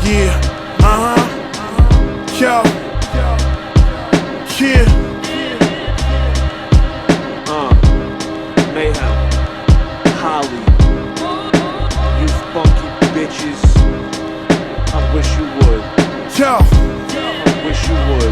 Yeah, yo, yeah. Mayhem, Holly, you funky bitches. I wish you would. Yo, I wish you would.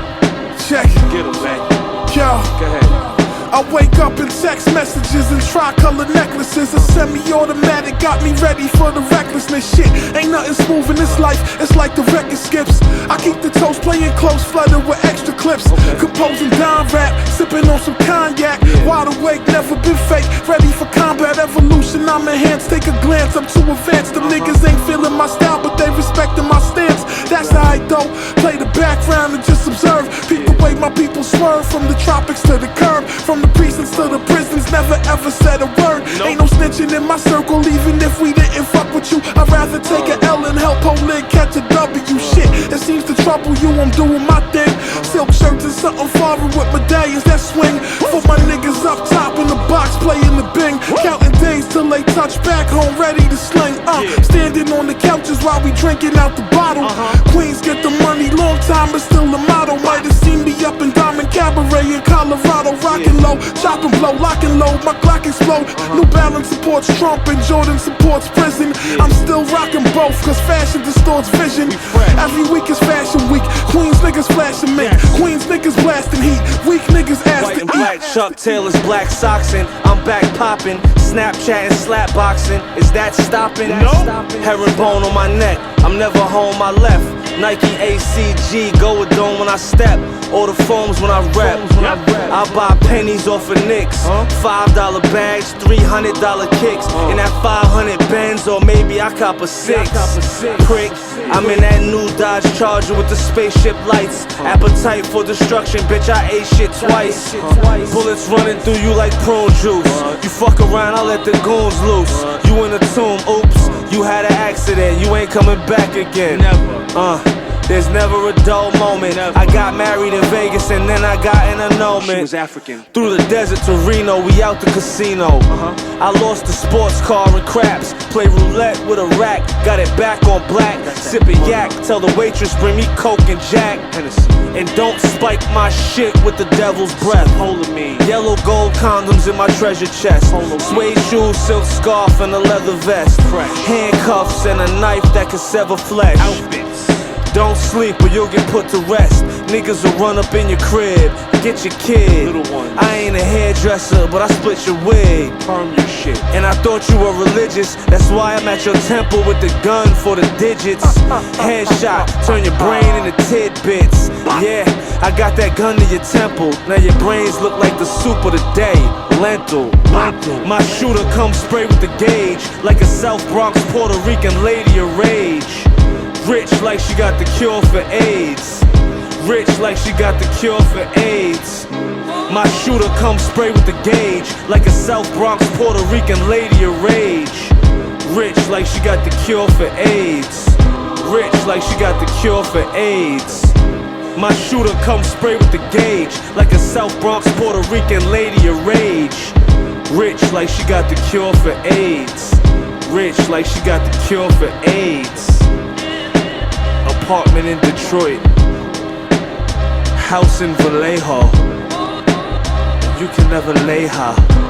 check it. Get 'em, man. Yo. Go ahead. I wake up in text messages and tricolor necklaces. A semi-automatic got me ready for the recklessness shit. Ain't nothing smooth in this life, it's like the record skips. I keep the toast playing close, flooded with extra clips. Composing dime rap, sipping on some cognac. Wide awake, never been fake, ready for combat evolution. I'm enhanced, take a glance, I'm too advanced. Them niggas ain't feeling my style, but they respecting my stance. That's how I though, play the background and just observe. Peep the way my people swerve, from the tropics to the curb, from the precincts to the prisons, never ever said a word. Ain't no snitching in my circle, even if we didn't fuck with you. I'd rather take a L and help Poland catch a W. Shit, it seems to trouble you, I'm doing my thing. Silk shirts and something foreign with medallions that swing. For my niggas up top in the box, playing the bing. Counting days till they touch back home, ready to sling. Standing on the couches while we drinking out the bottle. Queens get the money, long time but still the motto. Might have seen me up in Diamond Cabaret in Colorado, rocking low, chopping blow, lock and load, my Glock explode. New Balance supports Trump and Jordan supports prison. I'm still rocking both, cause fashion distorts vision. Every week is fashion week, Queens niggas flashing mink, Queens niggas blasting heat, weak niggas ass White to and eat. black Chuck Taylor's black socks and I'm back popping. Snapchat and slap boxing, is that stopping? Herringbone on my neck, I'm never home, I left. Nike ACG, go with dome when I step. All the foams when I rep. I buy pennies off of Knicks. $5 bags, $300 kicks. In that 500 Benz, or maybe I cop a 6. Prick, I'm in that new Dodge Charger with the spaceship lights. Appetite for destruction, bitch, I ate shit twice. Bullets running through you like prune juice. You fuck around, I let the goons loose. You in the tomb, oops. You had an accident, you ain't coming back again. There's never a dull moment. I got married in Vegas and then I got an annulment. She was African. Through the desert to Reno, we out the casino. I lost the sports car and craps. Play roulette with a rack, got it back on black. Sipping yak, tell the waitress bring me Coke and Jack. And don't spike my shit with the devil's breath. Yellow gold condoms in my treasure chest. Suede shoes, silk scarf, and a leather vest. Handcuffs and a knife that can sever flesh. Don't sleep or you'll get put to rest. Niggas will run up in your crib, get your kid. I ain't a hairdresser, but I split your wig. Perm your shit. And I thought you were religious, that's why I'm at your temple with the gun for the digits. Headshot, turn your brain into tidbits. Yeah, I got that gun to your temple. Now your brains look like the soup of the day. Lentil. My shooter comes spray with the gauge, like a South Bronx Puerto Rican lady of rage. Rich like she got the cure for AIDS. Rich like she got the cure for AIDS. My shooter comes spray with the gauge, like a South Bronx Puerto Rican lady of rage. Rich like she got the cure for AIDS. Rich like she got the cure for AIDS. My shooter comes spray with the gauge, like a South Bronx Puerto Rican lady of rage. Rich like she got the cure for AIDS. Rich like she got the cure for AIDS. Apartment in Detroit, house in Vallejo. You can never lay her.